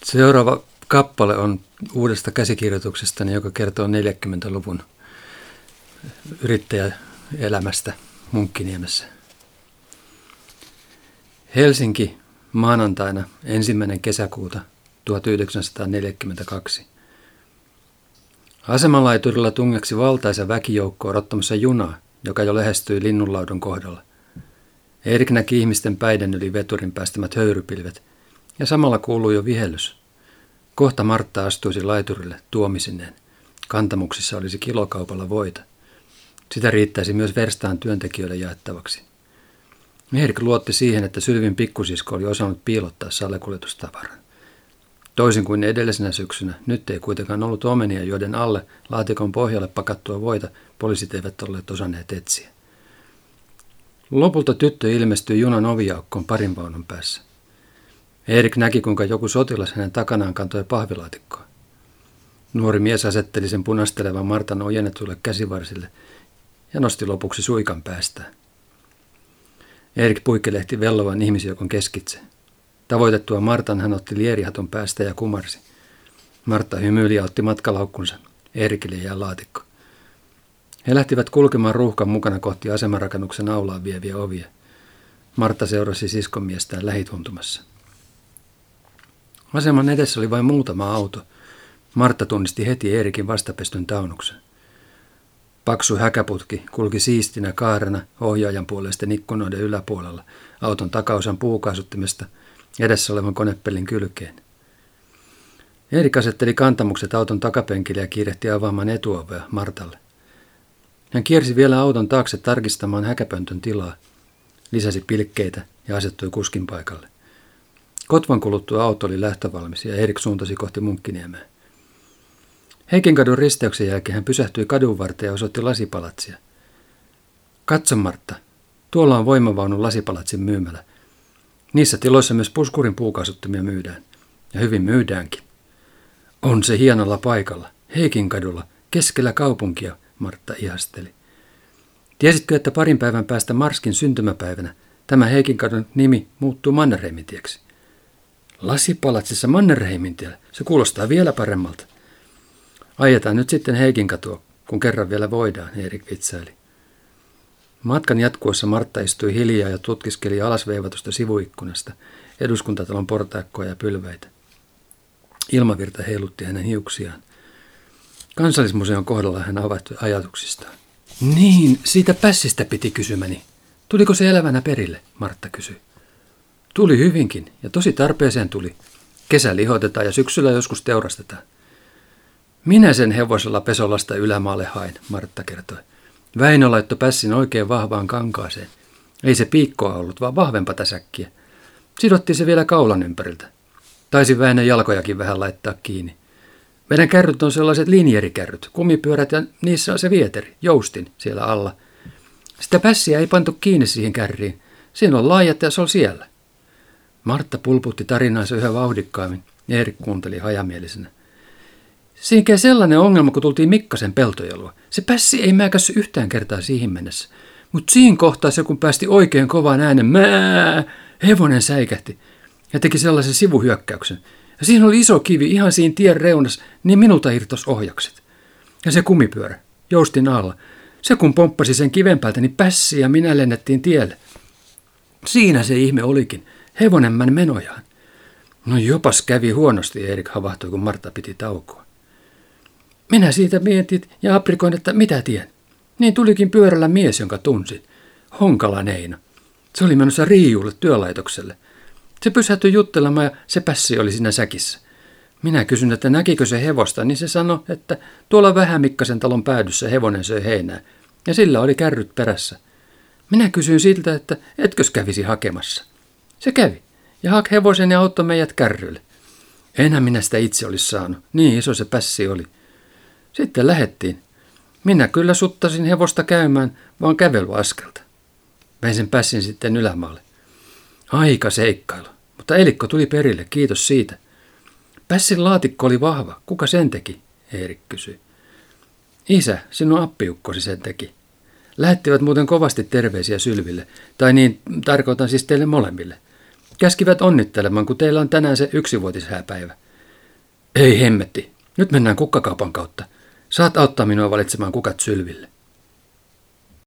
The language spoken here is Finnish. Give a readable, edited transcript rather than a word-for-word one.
Seuraava kappale on uudesta käsikirjoituksestani, joka kertoo 40-luvun yrittäjäelämästä Munkkiniemessä. Helsinki, maanantaina 1. kesäkuuta 1942. Asemalaiturilla tungeksi valtaisa väkijoukko odottamassa junaa, joka jo lähestyi Linnunlaudun kohdalla. Erik näki ihmisten päiden yli veturin päästämät höyrypilvet, ja samalla kuului jo vihellys. Kohta Martta astuisi laiturille tuomisineen. Kantamuksissa olisi kilokaupalla voita. Sitä riittäisi myös verstaan työntekijöille jaettavaksi. Erik luotti siihen, että Sylvin pikkusisko oli osannut piilottaa salakuljetustavaran. Toisin kuin edellisenä syksynä, nyt ei kuitenkaan ollut omenia, joiden alle laatikon pohjalle pakattua voita poliisit eivät olleet osanneet etsiä. Lopulta tyttö ilmestyi junan oviaukkoon parin vaunun päässä. Erik näki, kuinka joku sotilas hänen takanaan kantoi pahvilaatikkoa. Nuori mies asetteli sen punastelevan Martan ojennetuille käsivarsille ja nosti lopuksi suikan päästään. Erik puikkelehti vellovan ihmisjoukon keskitse. Tavoitettua Martan hän otti lierihatun päästä ja kumarsi. Martta hymyili ja otti matkalaukkunsa. Erikille jäi laatikko. He lähtivät kulkemaan ruuhkan mukana kohti asemarakennuksen aulaan vieviä ovia. Martta seurasi siskonmiestään lähituntumassa. Aseman edessä oli vain muutama auto. Martta tunnisti heti Eerikin vastapestyn taunuksen. Paksu häkäputki kulki siistinä kaarena ohjaajan puoleisten ikkunoiden yläpuolella auton takaosan puukaasuttimesta edessä olevan konepellin kylkeen. Erik asetteli kantamukset auton takapenkille ja kiirehti avaamaan etuovea Martalle. Hän kiersi vielä auton taakse tarkistamaan häkäpöntön tilaa, lisäsi pilkkeitä ja asettui kuskin paikalle. Kotvan kuluttua auto oli lähtövalmis ja Erik suuntasi kohti Munkkiniemeä. Heikinkadun risteyksen jälkeen hän pysähtyi kadun varteen ja osoitti lasipalatsia. Katso Martta, tuolla on voimavaunun lasipalatsin myymälä. Niissä tiloissa myös puskurin puukaasuttimia myydään. Ja hyvin myydäänkin. On se hienolla paikalla, Heikinkadulla, keskellä kaupunkia, Martta ihasteli. Tiesitkö, että parin päivän päästä Marskin syntymäpäivänä tämä Heikinkadun nimi muuttuu Mannerheimintieksi? Lasipalatsissa Mannerheimintiellä, se kuulostaa vielä paremmalta. Ajetaan nyt sitten Heikinkatua, kun kerran vielä voidaan, Erik vitsaili. Matkan jatkuessa Martta istui hiljaa ja tutkiskeli alasveivatusta sivuikkunasta eduskuntatalon portaikkoa ja pylväitä. Ilmavirta heilutti hänen hiuksiaan. Kansallismuseon kohdalla hän avautui ajatuksistaan. Niin, siitä pässistä piti kysymäni. Tuliko se elävänä perille, Martta kysyi. Tuli hyvinkin, ja tosi tarpeeseen tuli. Kesällä lihotetaan ja syksyllä joskus teurastetaan. Minä sen hevosella Pesolasta ylämaalle hain, Martta kertoi. Väinö laittoi pässin oikein vahvaan kankaaseen. Ei se piikkoa ollut, vaan vahvempaa säkkiä. Sidottiin se vielä kaulan ympäriltä. Taisi Väinön jalkojakin vähän laittaa kiinni. Meidän kärryt on sellaiset linjerikärryt, kumipyörät ja niissä on se vieteri, joustin siellä alla. Sitä pässiä ei pantu kiinni siihen kärriin. Siinä on laajat ja se on siellä. Martta pulputti tarinaansa yhä vauhdikkaammin ja Erik kuunteli hajamielisenä. Siinä käy sellainen ongelma, kun tultiin Mikkasen peltojelua. Se pässi ei mäkässy yhtään kertaa siihen mennessä. Mutta siinä kohtaa se, kun päästi oikein kovaan äänen, hevonen säikähti ja teki sellaisen sivuhyökkäyksen. Ja siinä oli iso kivi ihan siinä tien reunassa, niin minulta irtos ohjakset. Ja se kumipyörä, joustin alla. Se kun pomppasi sen kiven päältä, niin pässi ja minä lennettiin tielle. Siinä se ihme olikin. Hevonen meni menojaan. No jopas kävi huonosti, Erik havahtui, kun Martta piti taukoa. Minä siitä mietin ja aprikoin, että mitä tien. Niin tulikin pyörällä mies, jonka tunsin. Honkala Neino. Se oli menossa Riijulle työlaitokselle. Se pysähtyi juttelemaan ja se pässi oli siinä säkissä. Minä kysyin, että näkikö se hevosta, niin se sanoi, että tuolla Vähämikkasen talon päädyssä hevonen söi heinää. Ja sillä oli kärryt perässä. Minä kysyin siltä, että etkös kävisi hakemassa. Se kävi ja haki hevosen ja auttoi meidät kärryille. Enhän minä sitä itse olisi saanut, niin iso se pässi oli. Sitten lähettiin. Minä kyllä suttasin hevosta käymään, vaan kävelyaskelta. Vein sen pässin sitten ylämaalle. Aika seikkailu, mutta Elikko tuli perille, kiitos siitä. Pässin laatikko oli vahva, kuka sen teki, Erik kysyi. Isä, sinun appiukkosi sen teki. Lähettivät muuten kovasti terveisiä Sylville, tai niin tarkoitan siis teille molemmille. Käskivät onnittelemaan, kun teillä on tänään se 1-vuotishääpäivä. Ei hemmetti. Nyt mennään kukkakaupan kautta. Saat auttaa minua valitsemaan kukat sylville.